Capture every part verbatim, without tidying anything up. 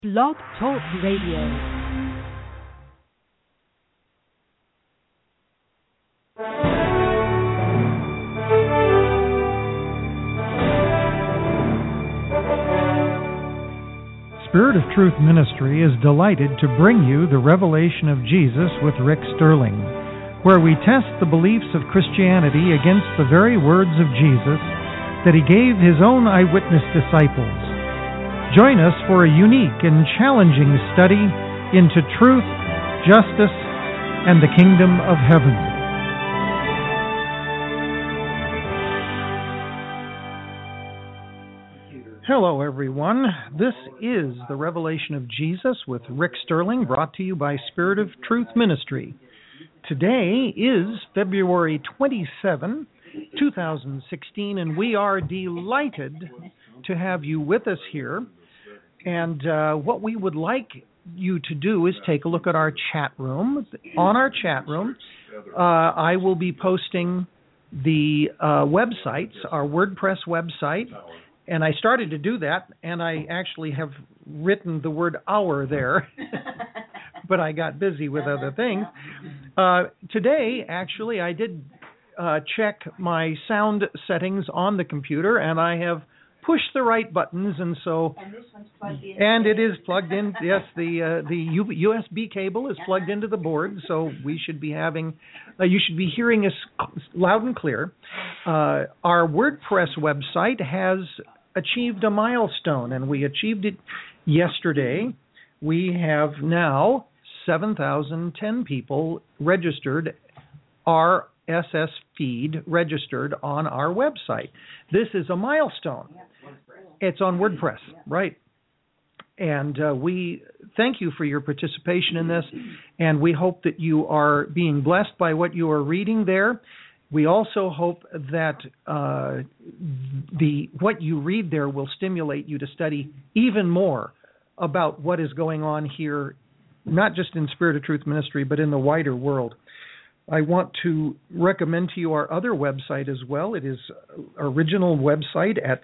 Blog Talk Radio. Spirit of Truth Ministry is delighted to bring you the Revelation of Jesus with Rick Sterling, where we test the beliefs of Christianity against the very words of Jesus that he gave his own eyewitness disciples. Join us for a unique and challenging study into truth, justice, and the kingdom of heaven. Hello, everyone. This is the Revelation of Jesus with Rick Sterling, brought to you by Spirit of Truth Ministry. Today is February twenty-seventh, twenty sixteen, and we are delighted to have you with us here. And uh, what we would like you to do is take a look at our chat room. On our chat room, uh, I will be posting the uh, websites, our WordPress website. And I started to do that, and I actually have written the word hour there, but I got busy with other things. Uh, today, actually, I did uh, check my sound settings on the computer, and I have pushed the right buttons, and so... And this one's plugged in. And it is plugged in, yes, the uh, the U- USB cable is plugged into the board, so we should be having... Uh, you should be hearing us loud and clear. Uh, our WordPress website has achieved a milestone, and we achieved it yesterday. We have now seven thousand ten people registered, R S S feed registered on our website. This is a milestone. It's on WordPress, right? And uh, we thank you for your participation in this, and we hope that you are being blessed by what you are reading there. We also hope that uh, the what you read there will stimulate you to study even more about what is going on here, not just in Spirit of Truth Ministry, but in the wider world. I want to recommend to you our other website as well. It is original website at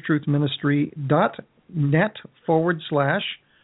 spiritofTruthMinistry.net forward slash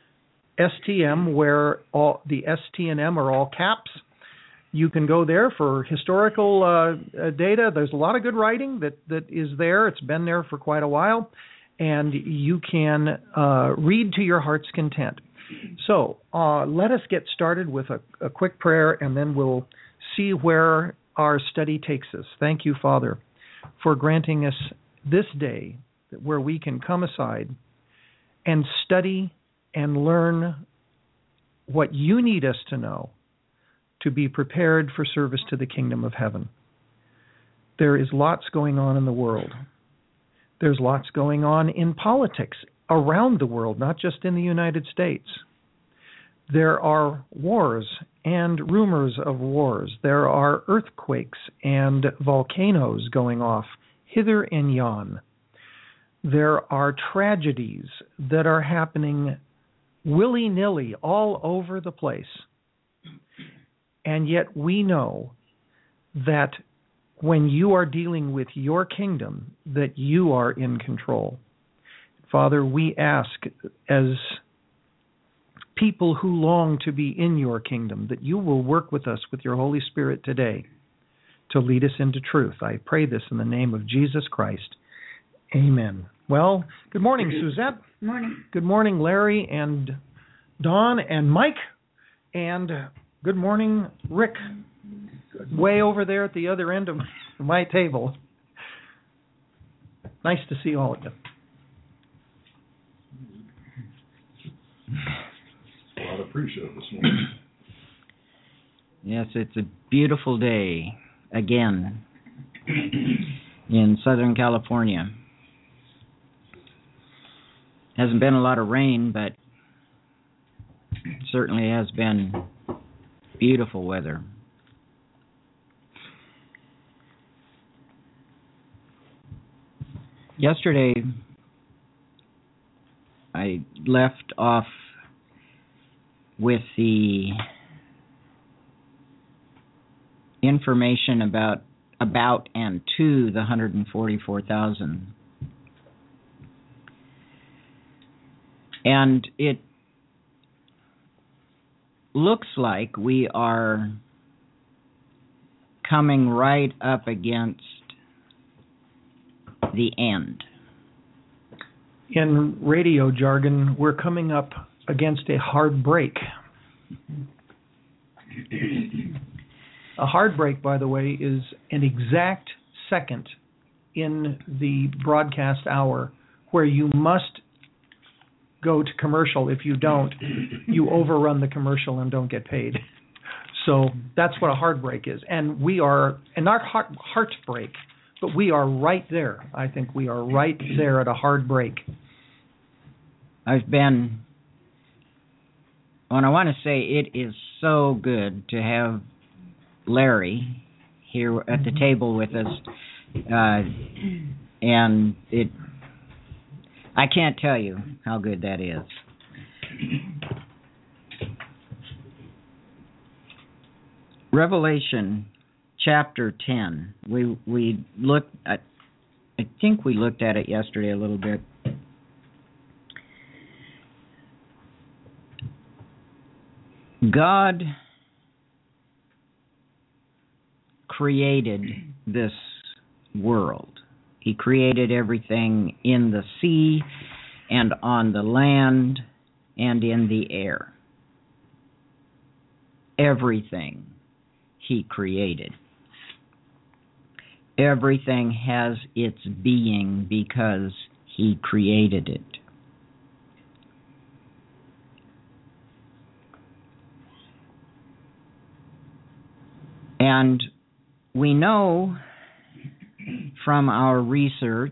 STM, where all the S, T, and M are all caps. You can go there for historical uh, data. There's a lot of good writing that, that is there. It's been there for quite a while, and you can uh, read to your heart's content. So uh, let us get started with a, a quick prayer, and then we'll see where our study takes us. Thank you, Father, for granting us this day where we can come aside and study and learn what you need us to know to be prepared for service to the kingdom of heaven. There is lots going on in the world. There's lots going on in politics around the world, not just in the United States. There are wars and rumors of wars. There are earthquakes and volcanoes going off hither and yon. There are tragedies that are happening willy-nilly all over the place. And yet we know that when you are dealing with your kingdom, that you are in control. Father, we ask as people who long to be in your kingdom, that you will work with us with your Holy Spirit today to lead us into truth. I pray this in the name of Jesus Christ. Amen. Well, good morning, Suzette. Good morning. Good morning, Larry and Don and Mike. And good morning, Rick, way over there at the other end of my table. Nice to see all of you. A lot of pre-show this morning. Yes, it's a beautiful day again in Southern California. Hasn't been a lot of rain, but it certainly has been beautiful weather. Yesterday, I left off with the information about about and to the one hundred forty-four thousand. And it looks like we are coming right up against the end. In radio jargon, we're coming up against a hard break. A hard break, by the way, is an exact second in the broadcast hour where you must go to commercial. If you don't, you overrun the commercial and don't get paid. So that's what a hard break is. And we are, and not heart, heartbreak, but we are right there. I think we are right there at a hard break. I've been, well, I want to say it is so good to have Larry here at the table with us. Uh, and it, I can't tell you how good that is. Revelation chapter ten. We we looked at, I think we looked at it yesterday a little bit. God created this world. He created everything in the sea and on the land and in the air. Everything He created. Everything has its being because He created it. And we know from our research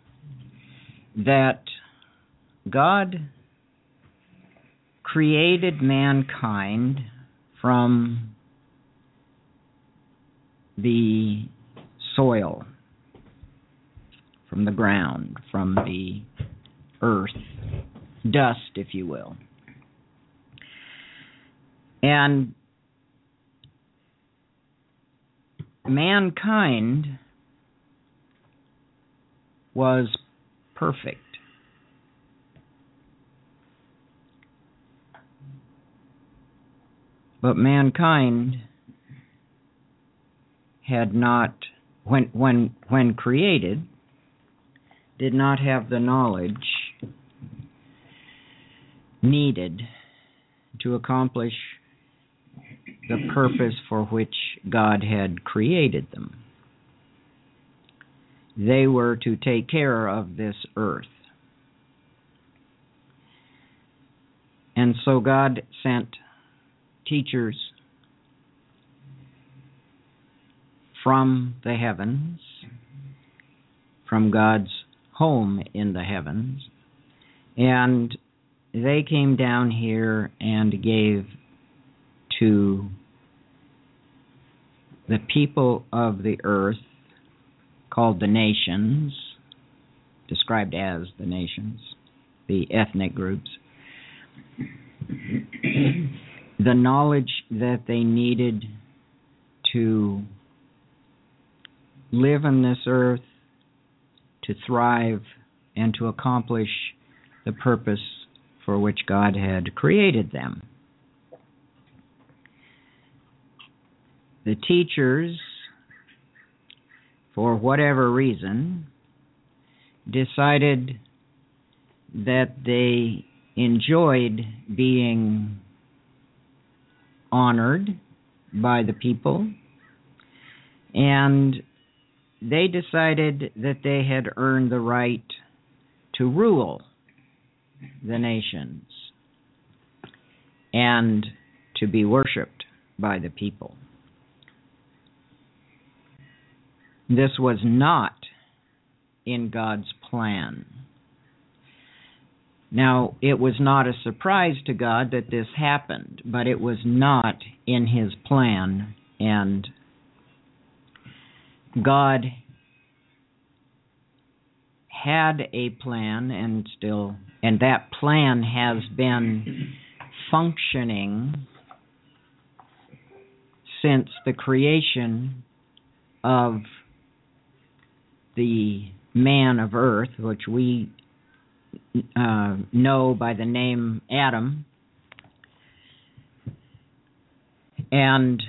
that God created mankind from the soil, from the ground, from the earth, dust, if you will. And mankind was perfect. But mankind had not, when when when created, did not have the knowledge needed to accomplish the purpose for which God had created them. They were to take care of this earth. And so God sent teachers from the heavens, from God's home in the heavens, and they came down here and gave to the people of the earth, called the nations, described as the nations, the ethnic groups, the knowledge that they needed to live on this earth, to thrive, and to accomplish the purpose for which God had created them. The teachers, for whatever reason, decided that they enjoyed being honored by the people, and they decided that they had earned the right to rule the nations and to be worshipped by the people. This was not in God's plan. Now, it was not a surprise to God that this happened, but it was not in His plan, and God had a plan, and still, and that plan has been functioning since the creation of the man of earth, which we uh, know by the name Adam. And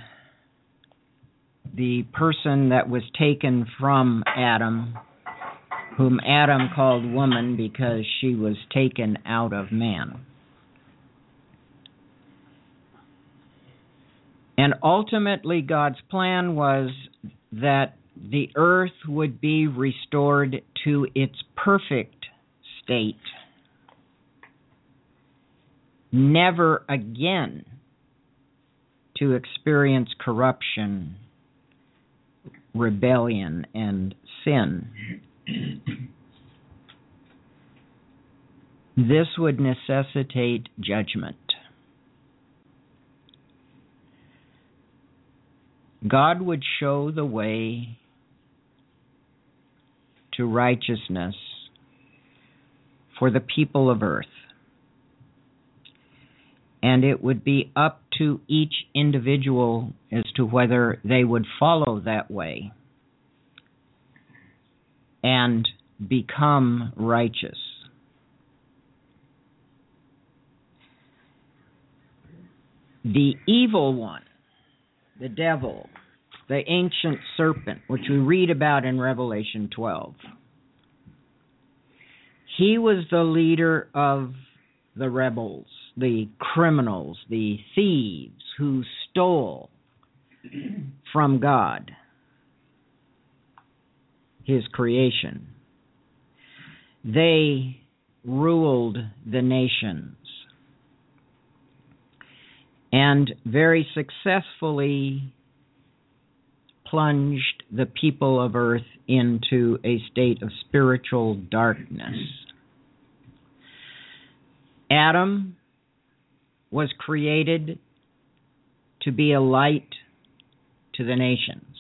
the person that was taken from Adam, whom Adam called woman because she was taken out of man. And ultimately, God's plan was that the earth would be restored to its perfect state, never again to experience corruption, rebellion, and sin. This would necessitate judgment. God would show the way to righteousness for the people of earth. And it would be up to each individual as to whether they would follow that way and become righteous. The evil one, the devil, the ancient serpent, which we read about in Revelation twelve, he was the leader of the rebels, the criminals, the thieves who stole from God, His creation. They ruled the nations and very successfully plunged the people of earth into a state of spiritual darkness. Adam was created to be a light to the nations.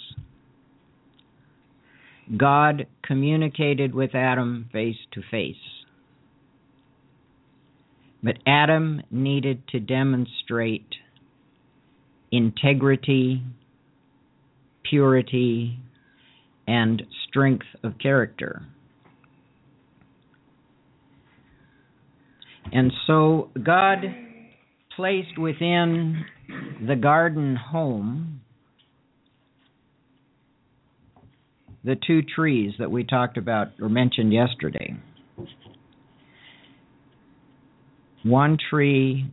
God communicated with Adam face to face. But Adam needed to demonstrate integrity, purity, and strength of character. And so God placed within the garden home the two trees that we talked about or mentioned yesterday. One tree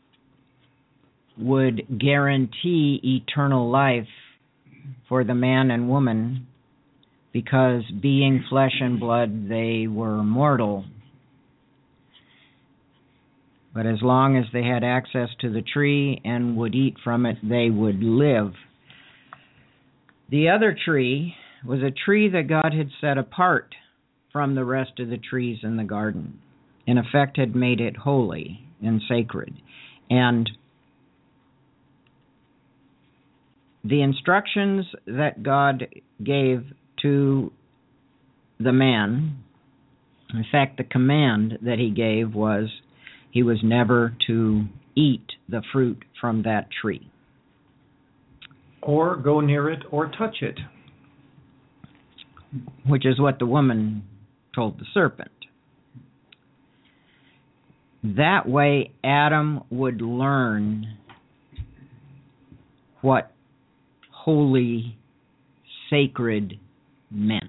would guarantee eternal life for the man and woman because, being flesh and blood, they were mortal. But as long as they had access to the tree and would eat from it, they would live. The other tree was a tree that God had set apart from the rest of the trees in the garden. In effect, had made it holy and sacred. And the instructions that God gave to the man, in fact, the command that He gave was he was never to eat the fruit from that tree. Or go near it or touch it. Which is what the woman told the serpent. That way, Adam would learn what holy, sacred meant.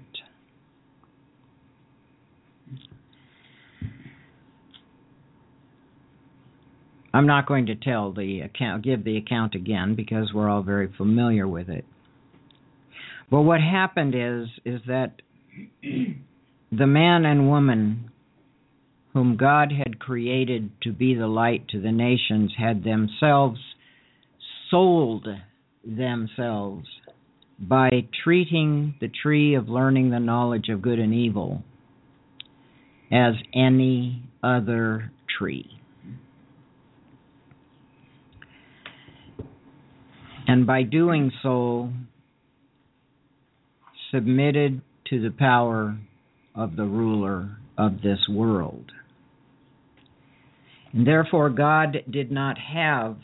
I'm not going to tell the account, give the account again because we're all very familiar with it. But what happened is, is that the man and woman whom God had created to be the light to the nations had themselves sold themselves by treating the tree of learning the knowledge of good and evil as any other tree. And by doing so, submitted to the power of the ruler of this world. And therefore, God did not have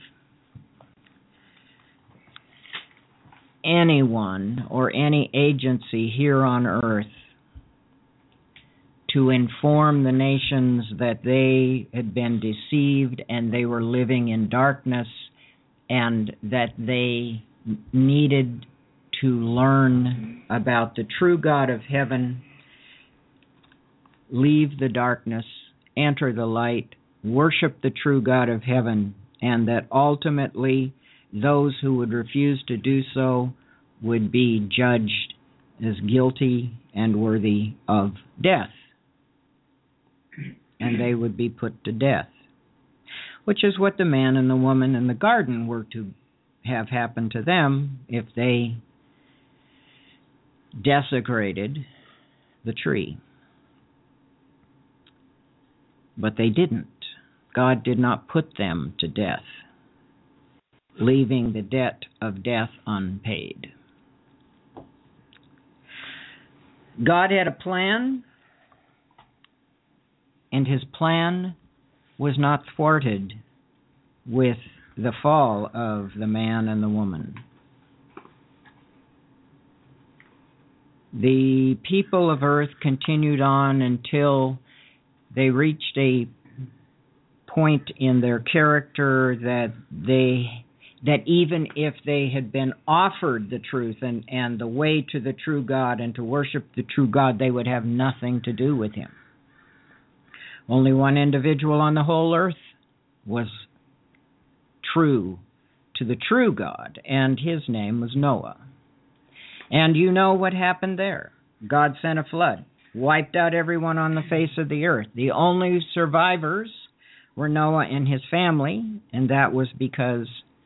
anyone or any agency here on earth to inform the nations that they had been deceived and they were living in darkness and that they needed to learn about the true God of heaven, leave the darkness, enter the light, worship the true God of heaven, and that ultimately those who would refuse to do so would be judged as guilty and worthy of death. And they would be put to death, which is what the man and the woman in the garden were to have happened to them if they desecrated the tree. But they didn't. God did not put them to death, leaving the debt of death unpaid. God had a plan, and his plan was not thwarted with the fall of the man and the woman. The people of earth continued on until they reached a point in their character that they that even if they had been offered the truth and, and the way to the true God and to worship the true God, they would have nothing to do with him. Only one individual on the whole earth was true to the true God, and his name was Noah. And you know what happened there. God sent a flood, wiped out everyone on the face of the earth. The only survivors were Noah and his family, and that was because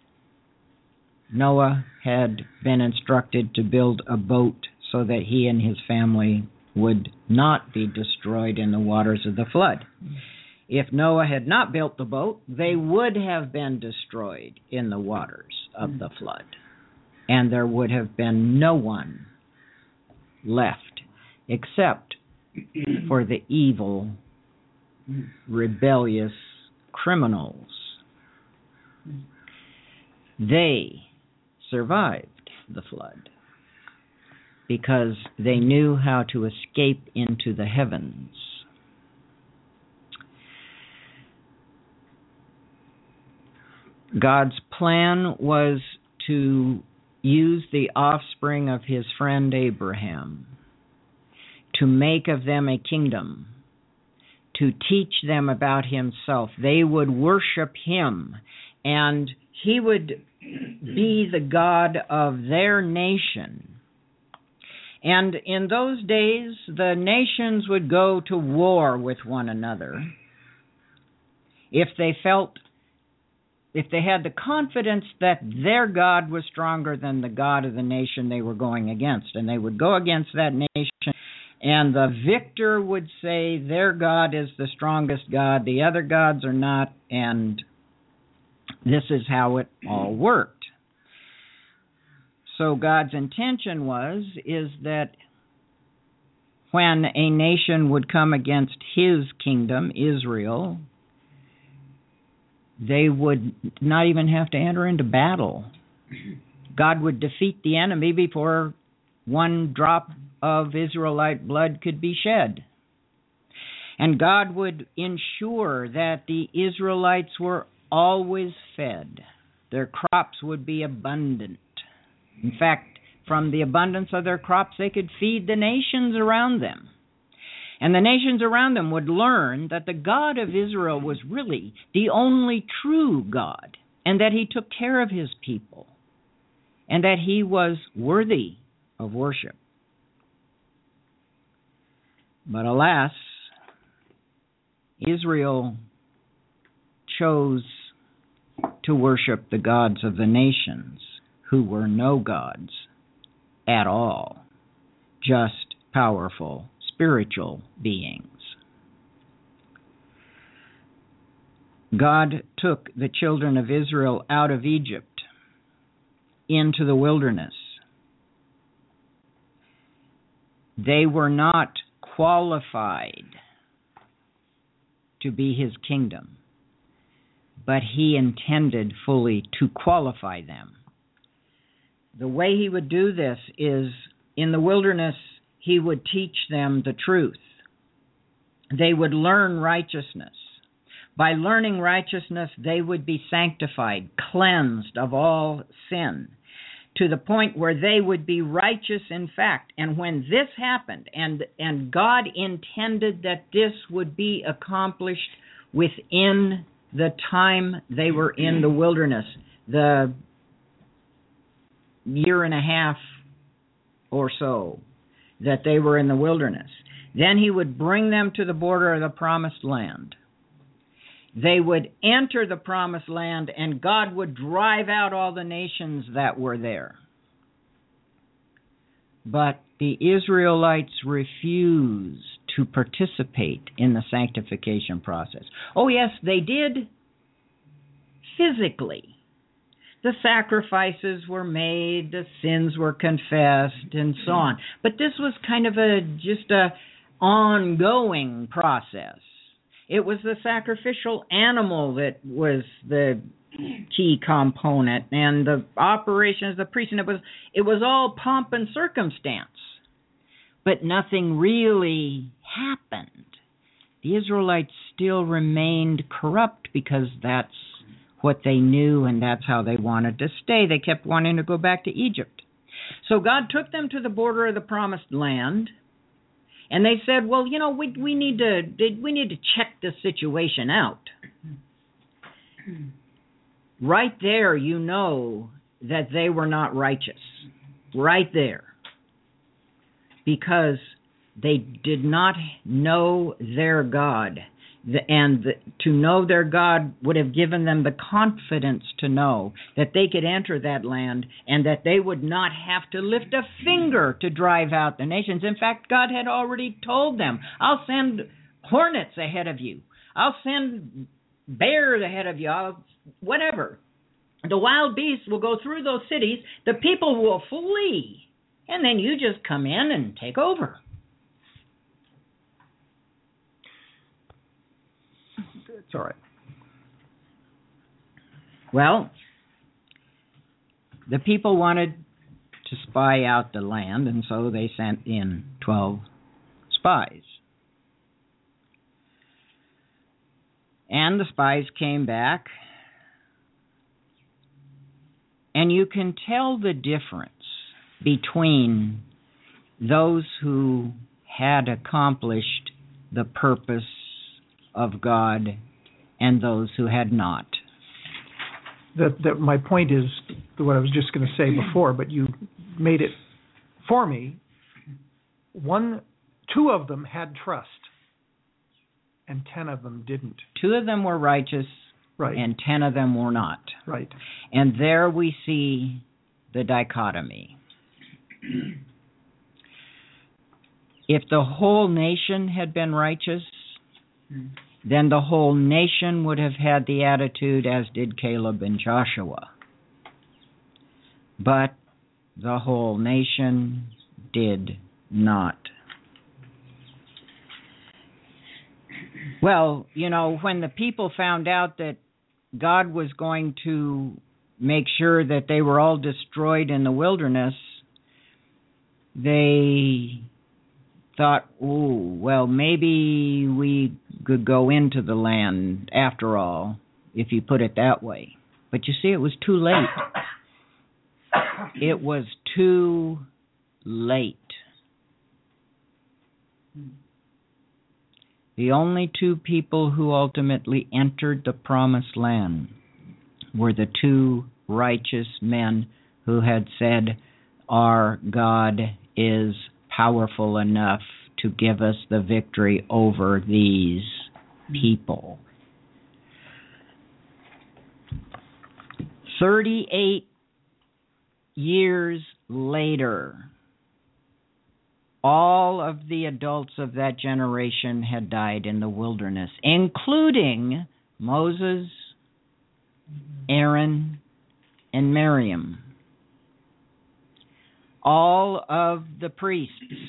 Noah had been instructed to build a boat so that he and his family would not be destroyed in the waters of the flood. If Noah had not built the boat, they would have been destroyed in the waters of the flood. And there would have been no one left except for the evil, rebellious criminals. They survived the flood because they knew how to escape into the heavens. God's plan was to use the offspring of his friend Abraham to make of them a kingdom, to teach them about himself. They would worship him, and he would be the God of their nation. And in those days, the nations would go to war with one another if they felt, if they had the confidence that their God was stronger than the God of the nation they were going against. And they would go against that nation, and the victor would say their God is the strongest God, the other gods are not, and this is how it all worked. So God's intention was, is that when a nation would come against his kingdom, Israel, they would not even have to enter into battle. God would defeat the enemy before one drop of Israelite blood could be shed. And God would ensure that the Israelites were always fed. Their crops would be abundant. In fact, from the abundance of their crops, they could feed the nations around them. And the nations around them would learn that the God of Israel was really the only true God, and that he took care of his people, and that he was worthy of worship. But alas, Israel chose to worship the gods of the nations, who were no gods at all, just powerful spiritual beings. God took the children of Israel out of Egypt into the wilderness. They were not qualified to be his kingdom, but he intended fully to qualify them. The way he would do this is, in the wilderness, he would teach them the truth. They would learn righteousness. By learning righteousness, they would be sanctified, cleansed of all sin, to the point where they would be righteous in fact. And when this happened, and, and God intended that this would be accomplished within the time they were in the wilderness, the year and a half or so that they were in the wilderness, then he would bring them to the border of the promised land. They would enter the promised land, and God would drive out all the nations that were there. But the Israelites refused to participate in the sanctification process. Oh, yes, they did physically. The sacrifices were made, the sins were confessed, and so on. But this was kind of a just a ongoing process. It was the sacrificial animal that was the key component, and the operations of the priest, and it was it was all pomp and circumstance. But nothing really happened. The Israelites still remained corrupt because that's what they knew, and that's how they wanted to stay. They kept wanting to go back to Egypt. So God took them to the border of the promised land, and they said, well, you know, we we need to we need to check this situation out. Right there, you know that they were not righteous. Right there. Because they did not know their God. And to know their God would have given them the confidence to know that they could enter that land and that they would not have to lift a finger to drive out the nations. In fact, God had already told them, I'll send hornets ahead of you. I'll send bears ahead of you. I'll, whatever. The wild beasts will go through those cities. The people will flee. And then you just come in and take over. It's all right. Well, the people wanted to spy out the land, and so they sent in twelve spies. And the spies came back, and you can tell the difference between those who had accomplished the purpose of God and those who had not. That, that my point is what I was just going to say before, but you made it for me. One, two of them had trust, and ten of them didn't. Two of them were righteous, right, and ten of them were not. Right. And there we see the dichotomy. If the whole nation had been righteous, then the whole nation would have had the attitude as did Caleb and Joshua. But the whole nation did not. Well, you know, when the people found out that God was going to make sure that they were all destroyed in the wilderness, they thought, oh, well, maybe we could go into the land after all, if you put it that way. But you see, it was too late. It was too late. The only two people who ultimately entered the promised land were the two righteous men who had said, our God is powerful enough to give us the victory over these people. Thirty-eight years later, all of the adults of that generation had died in the wilderness, including Moses, Aaron, and Miriam. All of the priests,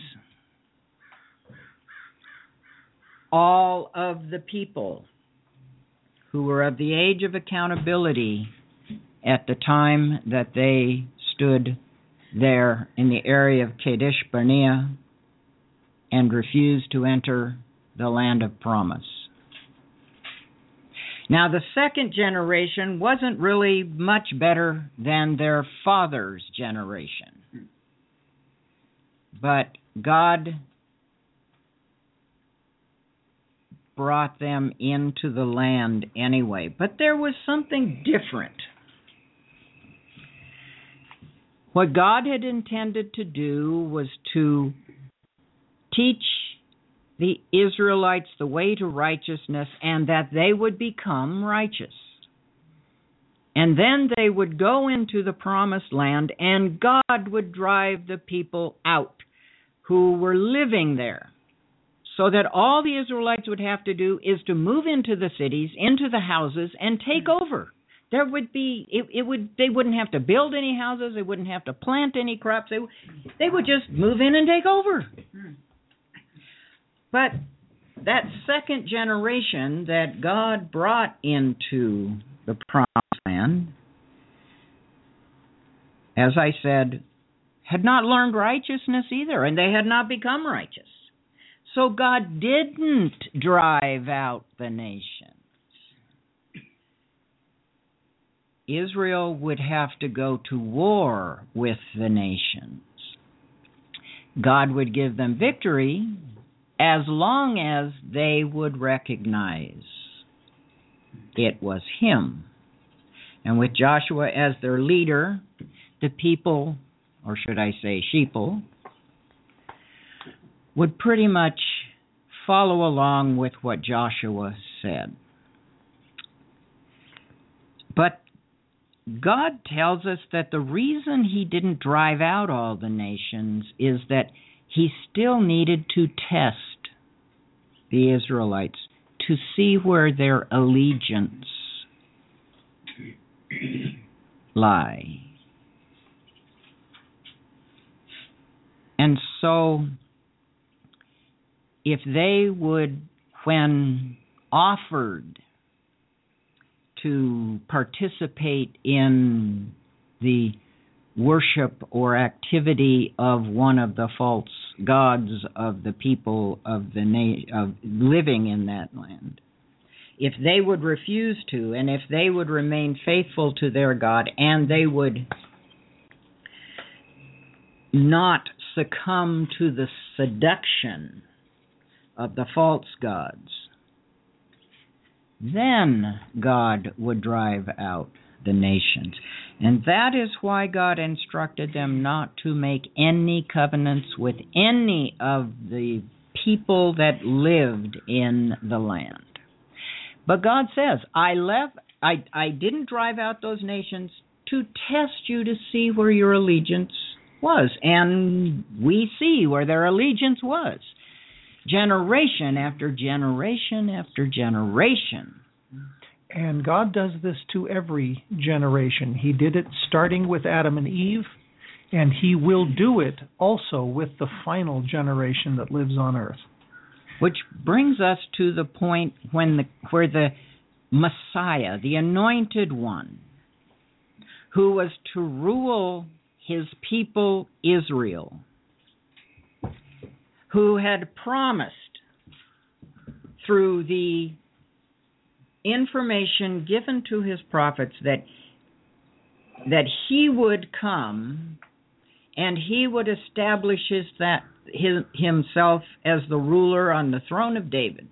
all of the people who were of the age of accountability at the time that they stood there in the area of Kadesh Barnea and refused to enter the land of promise. Now, the second generation wasn't really much better than their father's generation. But God brought them into the land anyway. But there was something different. What God had intended to do was to teach the Israelites the way to righteousness, and that they would become righteous. And then they would go into the promised land, and God would drive the people out who were living there. So that all the Israelites would have to do is to move into the cities, into the houses, and take over. There would be, it, it would, they wouldn't have to build any houses, they wouldn't have to plant any crops, they, they would just move in and take over. But that second generation that God brought into the promised land, as I said, had not learned righteousness either, and they had not become righteous. So God didn't drive out the nations. Israel would have to go to war with the nations. God would give them victory as long as they would recognize it was Him. And with Joshua as their leader, the people, or should I say sheeple, would pretty much follow along with what Joshua said. But God tells us that the reason He didn't drive out all the nations is that He still needed to test the Israelites to see where their allegiance lie. And so, if they would, when offered to participate in the worship or activity of one of the false gods of the people of the na- of living in that land, if they would refuse to, and if they would remain faithful to their God, and they would not succumb to the seduction of the false gods, then God would drive out the nations. And that is why God instructed them not to make any covenants with any of the people that lived in the land. But God says, I left I I didn't drive out those nations to test you to see where your allegiance was. And we see where their allegiance was. Generation after generation after generation. And God does this to every generation. He did it starting with Adam and Eve, and He will do it also with the final generation that lives on earth. Which brings us to the point when the, where the Messiah, the Anointed One, who was to rule His people Israel, who had promised through the information given to His prophets that that He would come and He would establish his, that, his, Himself as the ruler on the throne of David.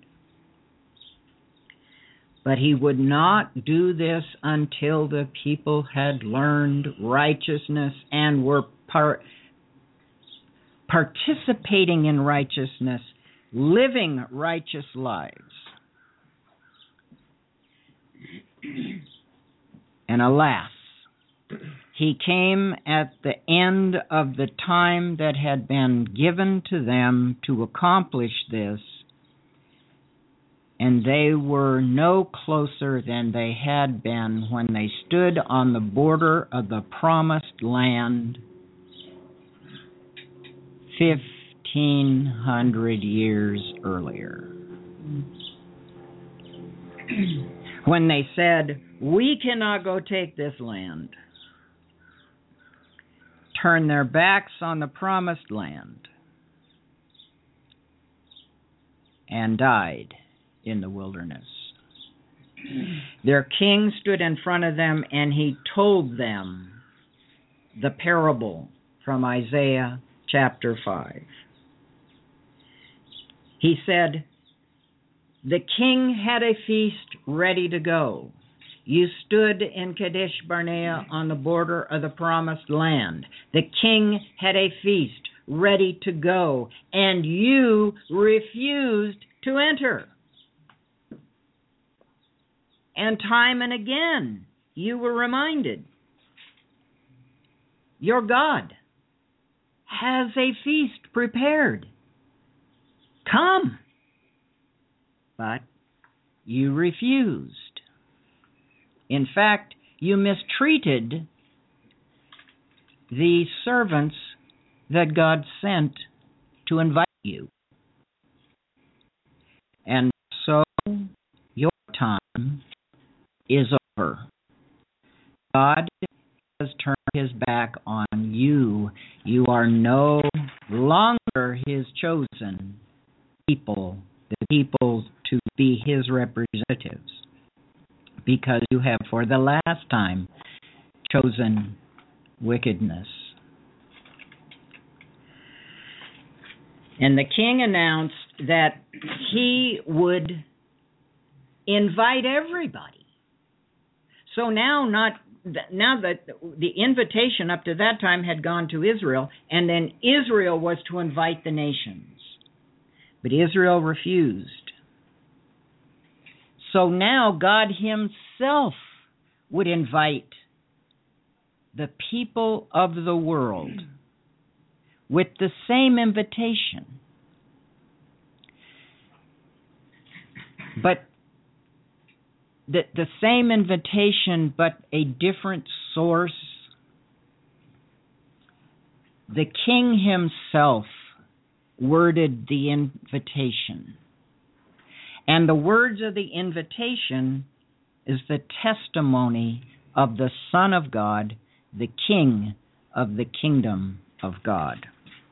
But He would not do this until the people had learned righteousness and were par- participating in righteousness, living righteous lives. And alas, He came at the end of the time that had been given to them to accomplish this, and they were no closer than they had been when they stood on the border of the promised land fifteen hundred years earlier. When they said, we cannot go take this land, turned their backs on the promised land, and died in the wilderness. Their king stood in front of them, and he told them the parable from Isaiah chapter five. He said, "The king had a feast ready to go. You stood in Kadesh Barnea on the border of the promised land. The king had a feast ready to go, and you refused to enter. And time and again, you were reminded, your God has a feast prepared. Come." But you refused. In fact, you mistreated the servants that God sent to invite you. And so your time is over. God has turned his back on you. You are no longer his chosen people, the people to be his representatives, because you have for the last time chosen wickedness. And the king announced that he would invite everybody. So now not now that the invitation up to that time had gone to Israel, and then Israel was to invite the nations. But Israel refused. So now God himself would invite the people of the world with the same invitation. But the, the same invitation, but a different source. The king himself worded the invitation. And the words of the invitation is the testimony of the Son of God, the King of the kingdom of God.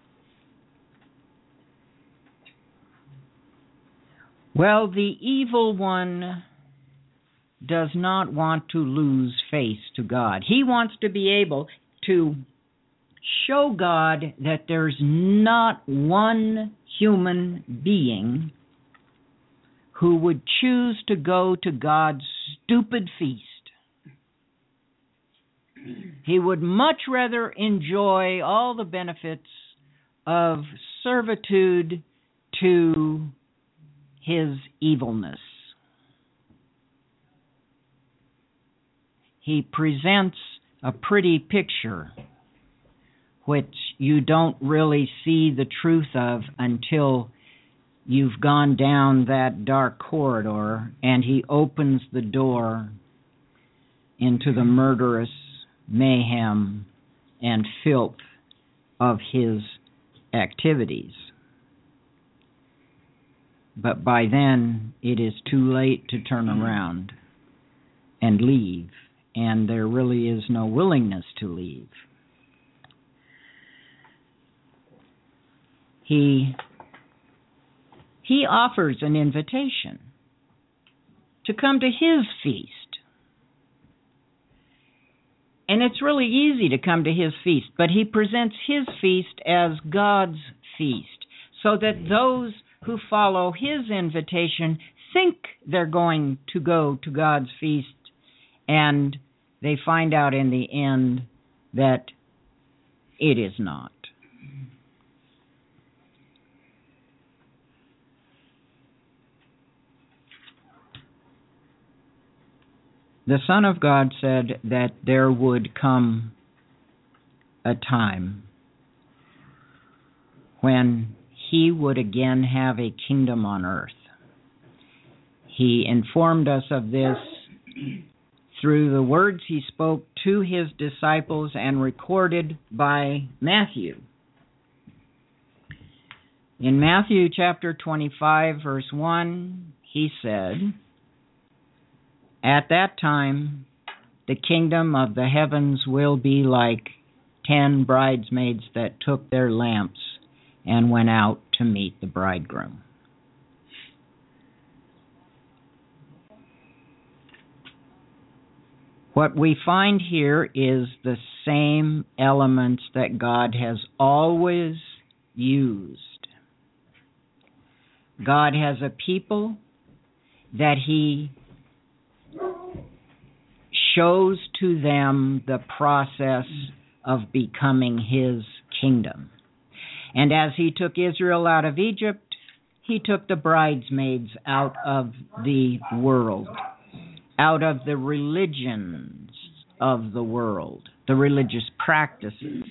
Well, the evil one does not want to lose face to God. He wants to be able to show God that there's not one human being who would choose to go to God's stupid feast. He would much rather enjoy all the benefits of servitude to his evilness. He presents a pretty picture which you don't really see the truth of until you've gone down that dark corridor and he opens the door into the murderous mayhem and filth of his activities. But by then, it is too late to turn around and leave, and there really is no willingness to leave. He, he offers an invitation to come to his feast. And it's really easy to come to his feast, but he presents his feast as God's feast, so that those who follow his invitation think they're going to go to God's feast, and they find out in the end that it is not. The Son of God said that there would come a time when he would again have a kingdom on earth. He informed us of this through the words he spoke to his disciples and recorded by Matthew. In Matthew chapter twenty-five, verse one, he said, "At that time, the kingdom of the heavens will be like ten bridesmaids that took their lamps and went out to meet the bridegroom." What we find here is the same elements that God has always used. God has a people that He shows to them the process of becoming His kingdom. And as He took Israel out of Egypt, He took the bridesmaids out of the world, out of the religions of the world, the religious practices.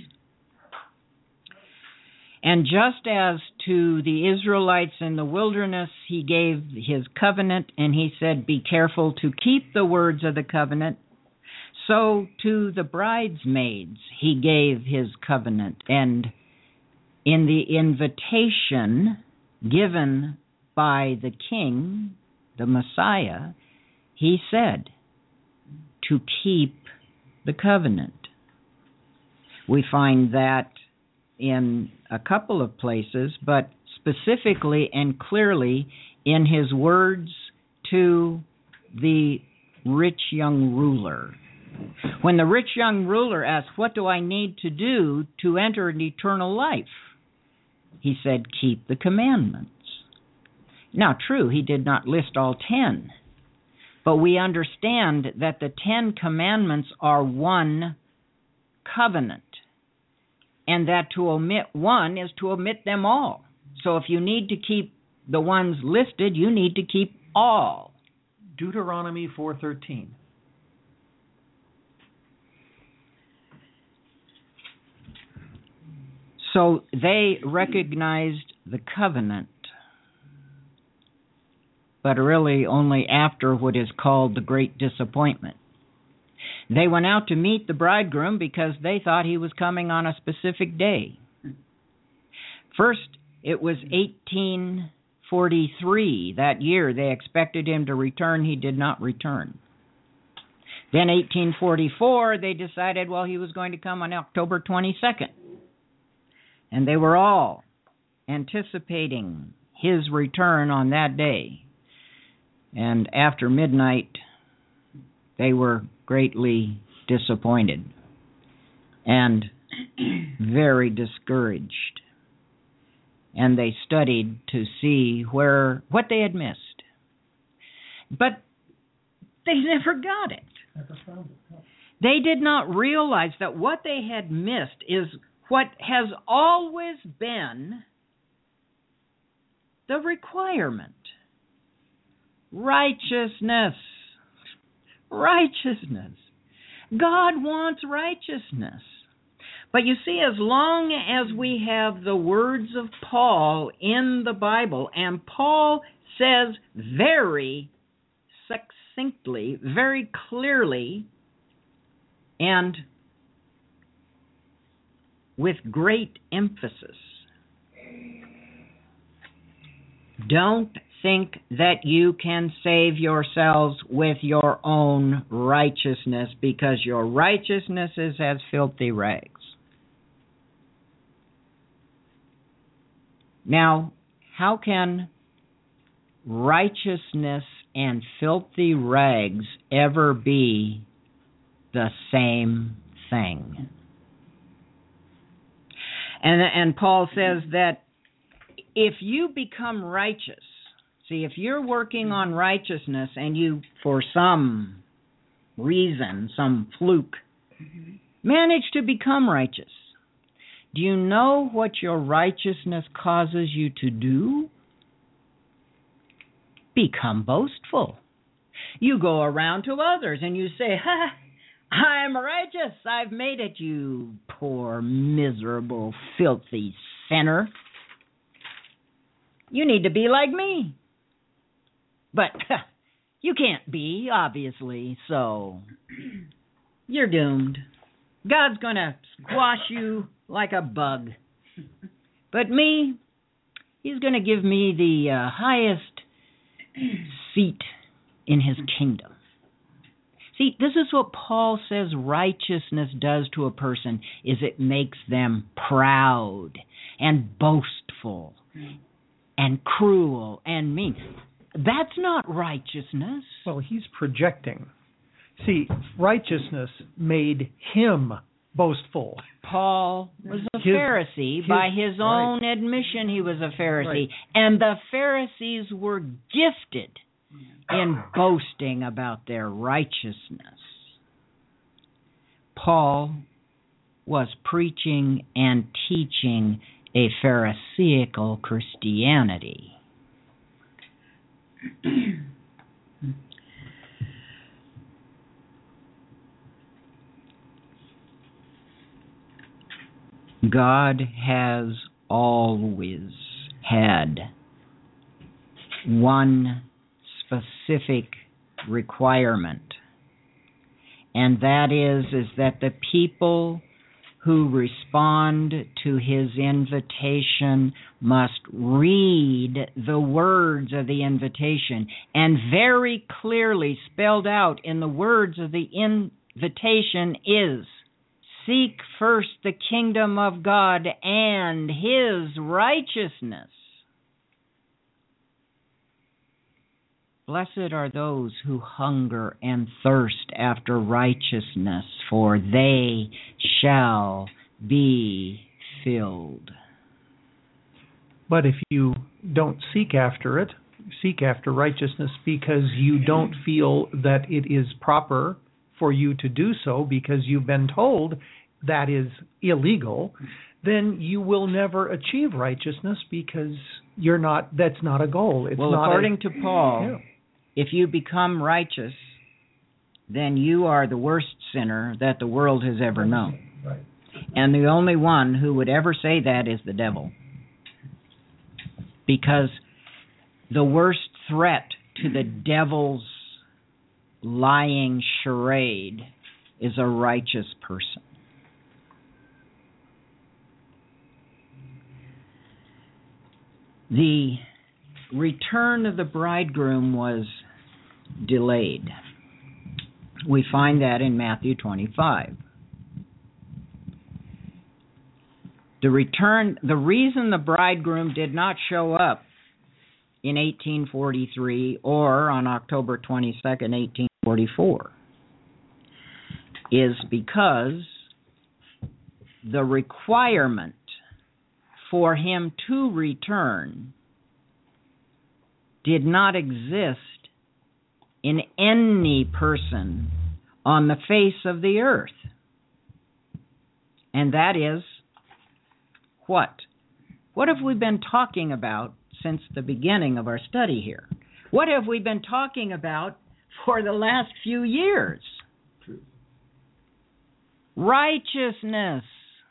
And just as to the Israelites in the wilderness, He gave His covenant, and He said, be careful to keep the words of the covenant. So to the bridesmaids, He gave His covenant. And in the invitation given by the King, the Messiah, He said to keep the covenant. We find that in a couple of places, but specifically and clearly in His words to the rich young ruler. When the rich young ruler asked, what do I need to do to enter an eternal life? He said, keep the commandments. Now, true, He did not list all ten, but we understand that the Ten Commandments are one covenant, and that to omit one is to omit them all. So if you need to keep the ones listed, you need to keep all. Deuteronomy four thirteen. So they recognized the covenant, but really only after what is called the Great Disappointment. They went out to meet the bridegroom because they thought he was coming on a specific day. First, it was eighteen forty-three. That year, they expected him to return. He did not return. Then eighteen forty-four, they decided, well, he was going to come on October twenty-second. And they were all anticipating his return on that day. And after midnight, they were greatly disappointed and very discouraged. And they studied to see where what they had missed. But they never got it. They did not realize that what they had missed is what has always been the requirement. Righteousness. Righteousness. God wants righteousness. But you see, as long as we have the words of Paul in the Bible, and Paul says very succinctly, very clearly, and with great emphasis, don't think that you can save yourselves with your own righteousness, because your righteousness is as filthy rags. Now, how can righteousness and filthy rags ever be the same thing? And, and Paul says that if you become righteous, see, if you're working on righteousness and you, for some reason, some fluke, manage to become righteous, do you know what your righteousness causes you to do? Become boastful. You go around to others and you say, ha, I'm righteous. I've made it, you poor, miserable, filthy sinner. You need to be like me. But you can't be, obviously, so you're doomed. God's going to squash you like a bug. But me, He's going to give me the uh, highest seat in His kingdom. See, this is what Paul says righteousness does to a person, is it makes them proud and boastful and cruel and mean. That's not righteousness. Well, he's projecting. See, righteousness made him boastful. Paul was a His- Pharisee. his- By his right. own admission, he was a Pharisee. Right. And the Pharisees were gifted in boasting about their righteousness. Paul was preaching and teaching a Pharisaical Christianity. God has always had one specific requirement, and that is is that the people who respond to his invitation must read the words of the invitation, and very clearly spelled out in the words of the invitation is, seek first the kingdom of God and his righteousness. Blessed are those who hunger and thirst after righteousness, for they shall be filled. But if you don't seek after it, seek after righteousness because you don't feel that it is proper for you to do so because you've been told that is illegal, then you will never achieve righteousness because you're not. That's not a goal. It's well, not according a, to Paul, yeah. if you become righteous, then you are the worst sinner that the world has ever known. Right. And the only one who would ever say that is the devil. Because the worst threat to the devil's lying charade is a righteous person. The return of the bridegroom was delayed. We find that in Matthew twenty-five. The return, the reason the bridegroom did not show up in eighteen forty-three or on October twenty-second, eighteen forty-four is because the requirement for him to return did not exist in any person on the face of the earth. And that is what? What have we been talking about since the beginning of our study here? What have we been talking about for the last few years? Truth. Righteousness.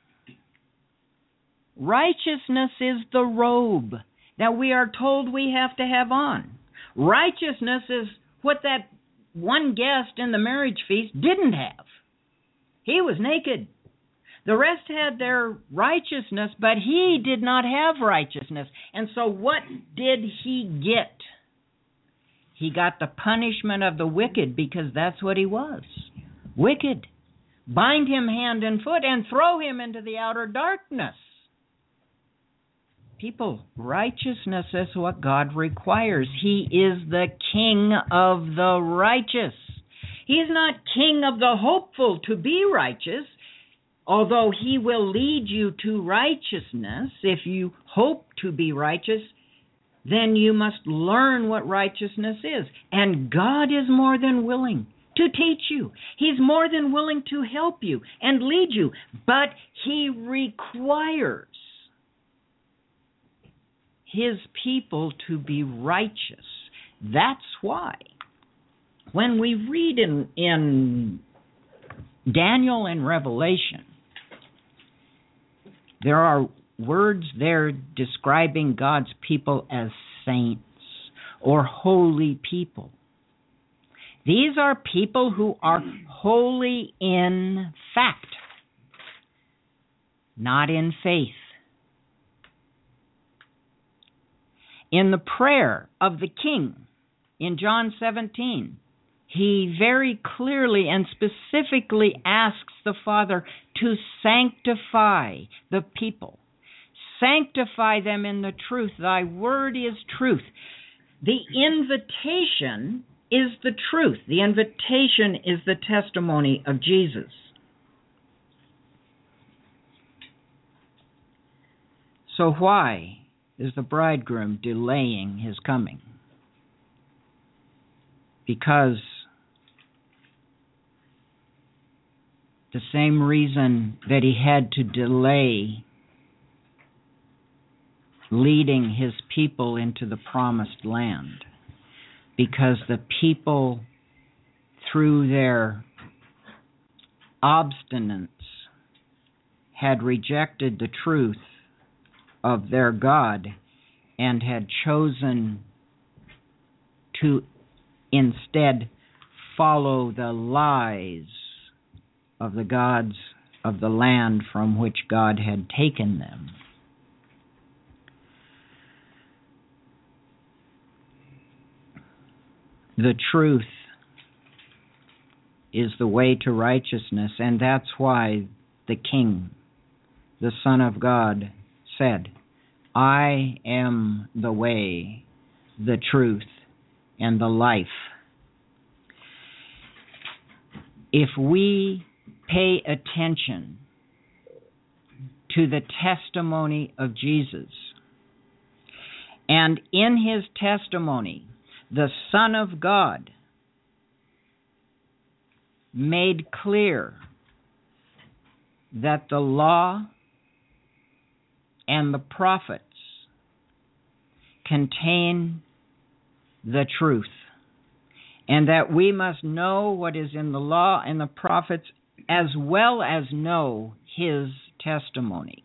Righteousness is the robe that we are told we have to have on. Righteousness is what that one guest in the marriage feast didn't have. He was naked. The rest had their righteousness, but he did not have righteousness. And so what did he get? He got the punishment of the wicked because that's what he was. Wicked. Bind him hand and foot and throw him into the outer darkness. People, righteousness is what God requires. He is the king of the righteous. He's not king of the hopeful to be righteous, although he will lead you to righteousness. If you hope to be righteous, then you must learn what righteousness is. And God is more than willing to teach you. He's more than willing to help you and lead you. But he requires his people to be righteous. That's why when we read in, in Daniel and Revelation, there are words there describing God's people as saints or holy people. These are people who are holy in fact, not in faith. In the prayer of the king in John seventeen, he very clearly and specifically asks the Father to sanctify the people. Sanctify them in the truth. Thy word is truth. The invitation is the truth. The invitation is the testimony of Jesus. So why is the bridegroom delaying his coming? Because the same reason that he had to delay leading his people into the promised land. Because the people, through their obstinance, had rejected the truth of their God and had chosen to instead follow the lies of the gods of the land from which God had taken them. The truth is the way to righteousness, and that's why the King, the Son of God, said, I am the way, the truth, and the life. If we pay attention to the testimony of Jesus, and in his testimony, the Son of God made clear that the law and the prophets contain the truth, and that we must know what is in the law and the prophets as well as know his testimony.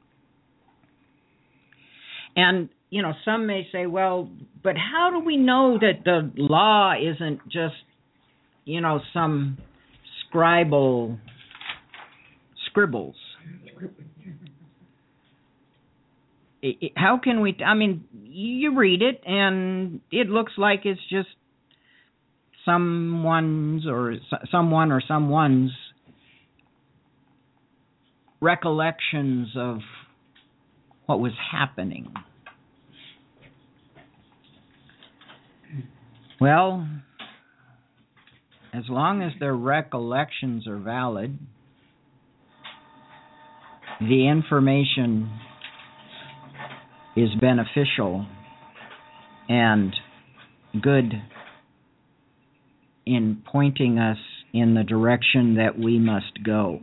And, you know, some may say, well, but how do we know that the law isn't just, you know, some scribal scribbles? It, it, how can we, I mean, you read it and it looks like it's just someone's or someone or someone's recollections of what was happening. Well, as long as their recollections are valid, the information is beneficial and good in pointing us in the direction that we must go.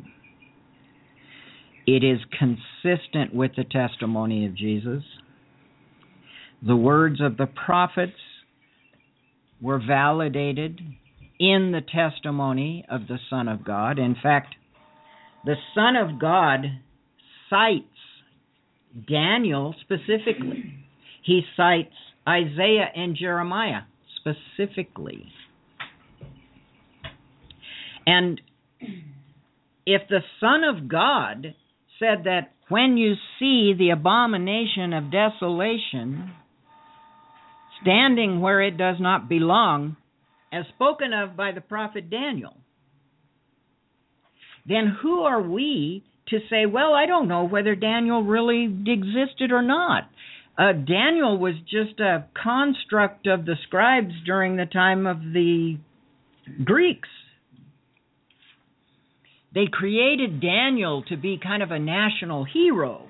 It is consistent with the testimony of Jesus. The words of the prophets were validated in the testimony of the Son of God. In fact, the Son of God cites Daniel specifically. He cites Isaiah and Jeremiah specifically. And if the Son of God said that when you see the abomination of desolation standing where it does not belong, as spoken of by the prophet Daniel, then who are we to say, well, I don't know whether Daniel really existed or not. Uh, Daniel was just a construct of the scribes during the time of the Greeks. They created Daniel to be kind of a national hero.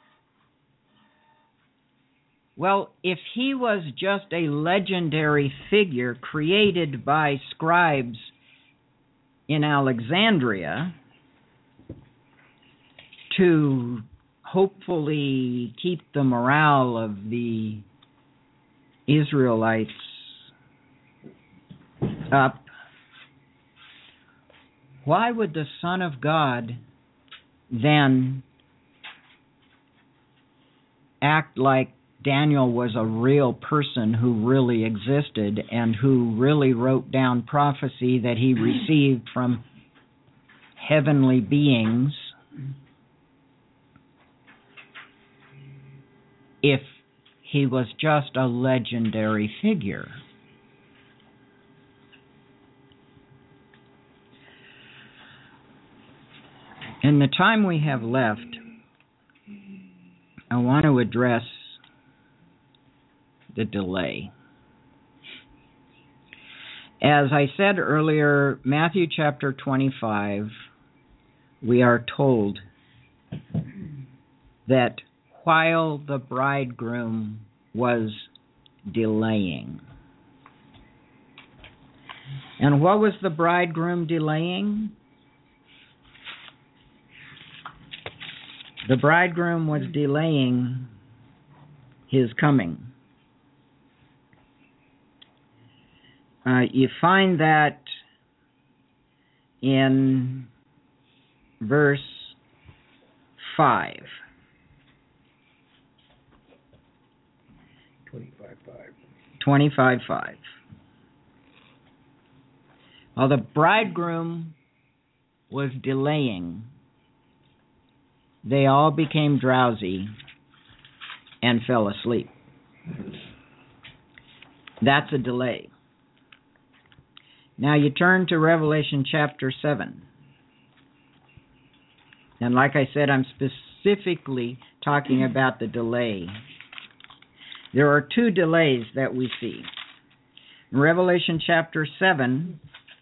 Well, if he was just a legendary figure created by scribes in Alexandria to hopefully keep the morale of the Israelites up, why would the Son of God then act like Daniel was a real person who really existed and who really wrote down prophecy that he received from heavenly beings if he was just a legendary figure? In the time we have left, I want to address the delay. As I said earlier, Matthew chapter twenty-five, we are told that while the bridegroom was delaying. And what was the bridegroom delaying? The bridegroom was delaying his coming. Uh, you find that in verse five. twenty-five five. twenty-five five. While the bridegroom was delaying, they all became drowsy and fell asleep. That's a delay. Now you turn to Revelation chapter seven. And like I said, I'm specifically talking about the delay. There are two delays that we see. In Revelation chapter seven,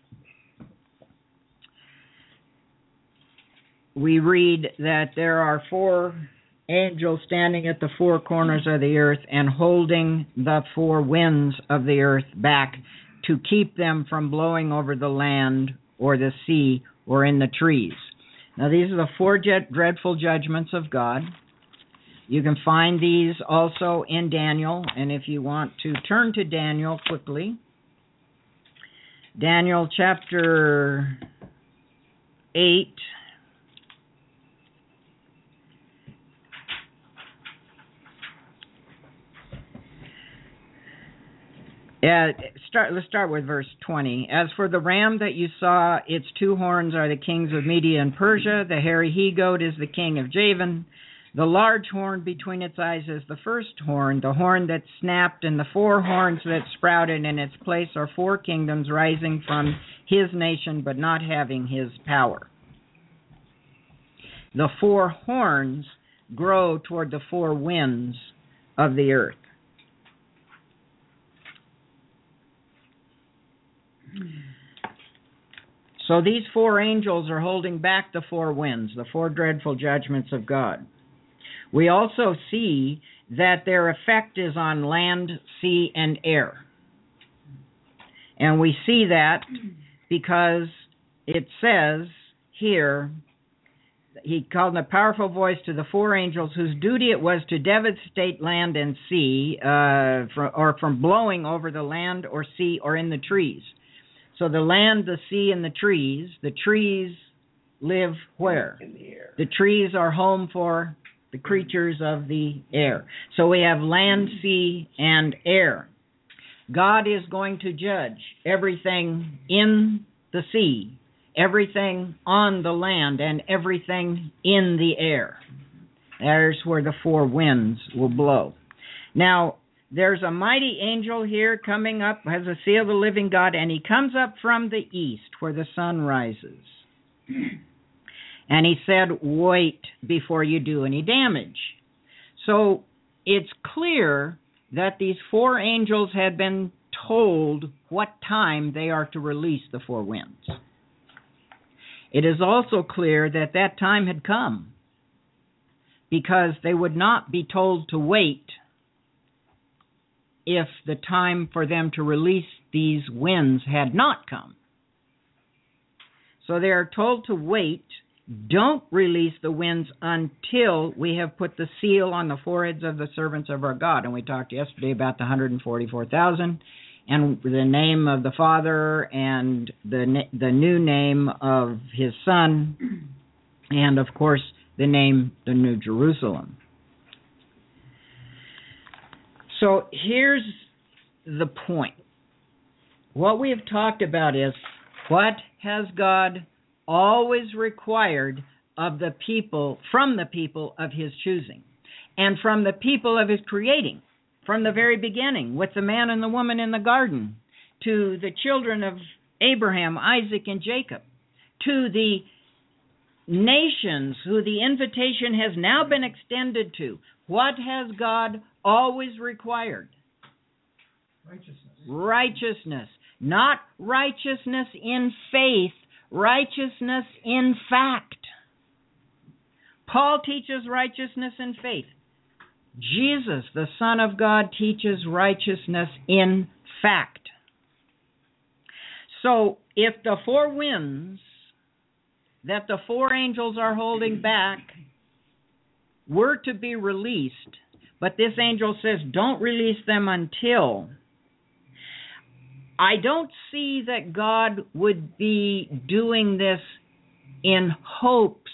we read that there are four angels standing at the four corners of the earth and holding the four winds of the earth back to keep them from blowing over the land or the sea or in the trees. Now, these are the four jet dreadful judgments of God. You can find these also in Daniel, and if you want to turn to Daniel quickly, Daniel chapter eight. Uh, start, let's start with verse twenty. As for the ram that you saw, its two horns are the kings of Media and Persia. The hairy he-goat is the king of Javan. The large horn between its eyes is the first horn. The horn that snapped and the four horns that sprouted in its place are four kingdoms rising from his nation but not having his power. The four horns grow toward the four winds of the earth. So these four angels are holding back the four winds, the four dreadful judgments of God. We also see that their effect is on land, sea, and air. And we see that because it says here, he called in a powerful voice to the four angels whose duty it was to devastate land and sea, uh, for, or from blowing over the land or sea or in the trees. So the land, the sea, and the trees, the trees live where? In the air. The trees are home for the creatures of the air. So we have land, sea, and air. God is going to judge everything in the sea, everything on the land, and everything in the air. There's where the four winds will blow. Now, there's a mighty angel here coming up, has a seal of the living God, and he comes up from the east where the sun rises. And he said, wait before you do any damage. So it's clear that these four angels had been told what time they are to release the four winds. It is also clear that that time had come, because they would not be told to wait if the time for them to release these winds had not come. So they are told to wait. Don't release the winds until we have put the seal on the foreheads of the servants of our God. And we talked yesterday about the one hundred forty-four thousand and the name of the Father and the the new name of his Son, and of course the name, the New Jerusalem. So here's the point. What we have talked about is, what has God always required of the people, from the people of his choosing, and from the people of his creating, from the very beginning, with the man and the woman in the garden, to the children of Abraham, Isaac, and Jacob, to the nations who the invitation has now been extended to. What has God always required? Righteousness. Righteousness. Not righteousness in faith, righteousness in fact. Paul teaches righteousness in faith. Jesus, the Son of God, teaches righteousness in fact. So, if the four winds that the four angels are holding back were to be released, but this angel says, don't release them until, I don't see that God would be doing this in hopes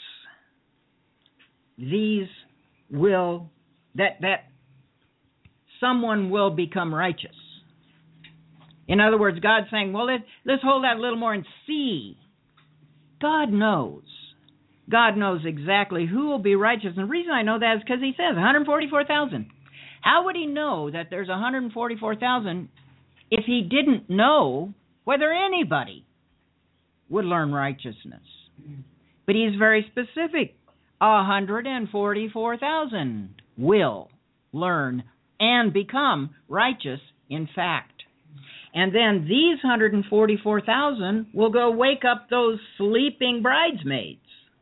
these will, that, that someone will become righteous. In other words, God's saying, well, let, let's hold that a little more and see. God knows. God knows exactly who will be righteous. And the reason I know that is because he says one hundred forty-four thousand. How would he know that there's one hundred forty-four thousand if he didn't know whether anybody would learn righteousness? But he's very specific. one hundred forty-four thousand will learn and become righteous in fact. And then these one hundred forty-four thousand will go wake up those sleeping bridesmaids.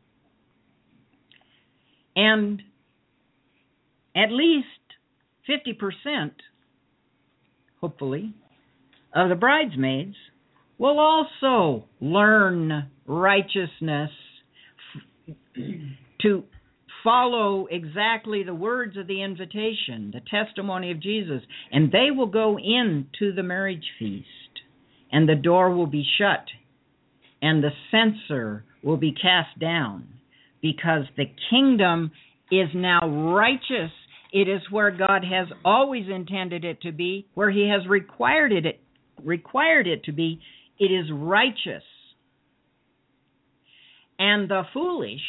And at least fifty percent, hopefully, of the bridesmaids will also learn righteousness to follow exactly the words of the invitation, the testimony of Jesus, and they will go into the marriage feast, and the door will be shut, and the censer will be cast down, because the kingdom is now righteous. It is where God has always intended it to be, where he has required it, required it to be. It is righteous. And the foolish,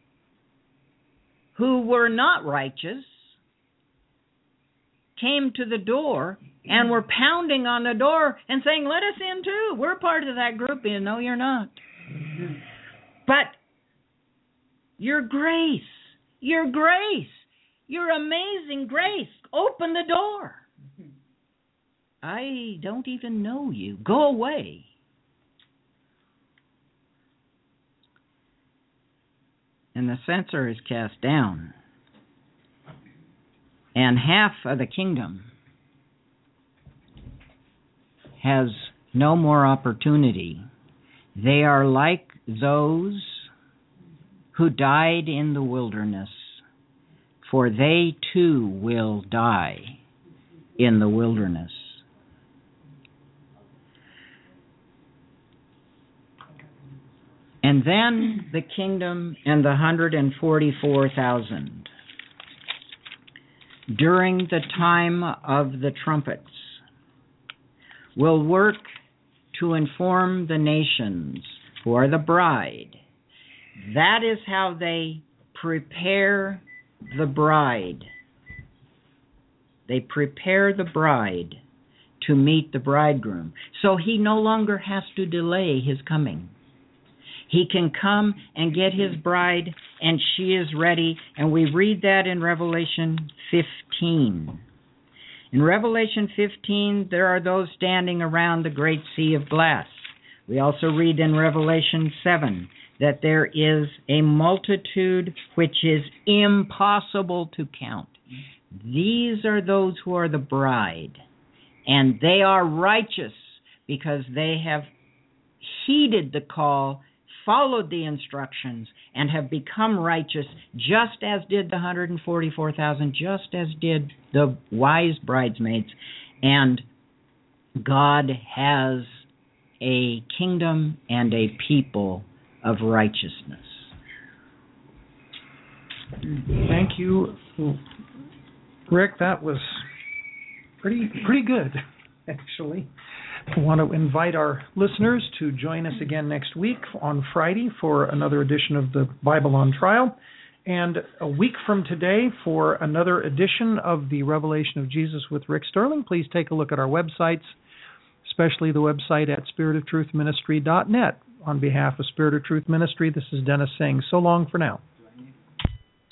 who were not righteous, came to the door and were pounding on the door and saying, let us in too. We're part of that group. And no, you're not. But your grace, your grace, your amazing grace, open the door. I don't even know you. Go away. And the censer is cast down. And half of the kingdom has no more opportunity. They are like those who died in the wilderness, for they too will die in the wilderness. And then the kingdom and the one hundred forty-four thousand. During the time of the trumpets, will work to inform the nations for the bride. That is how they prepare the bride. They prepare the bride to meet the bridegroom. So he no longer has to delay his coming. He can come and get his bride, and she is ready. And we read that in Revelation fifteen. In Revelation fifteen, there are those standing around the great sea of glass. We also read in Revelation seven that there is a multitude which is impossible to count. These are those who are the bride, and they are righteous because they have heeded the call, followed the instructions, and have become righteous, just as did the one hundred forty-four thousand, just as did the wise bridesmaids. And God has a kingdom and a people of righteousness. Thank you, Rick. That was pretty pretty good, actually. I want to invite our listeners to join us again next week on Friday for another edition of the Bible on Trial, and a week from today for another edition of the Revelation of Jesus with Rick Sterling. Please take a look at our websites, especially the website at spirit of truth ministry dot net. On behalf of Spirit of Truth Ministry, this is Dennis saying so long for now.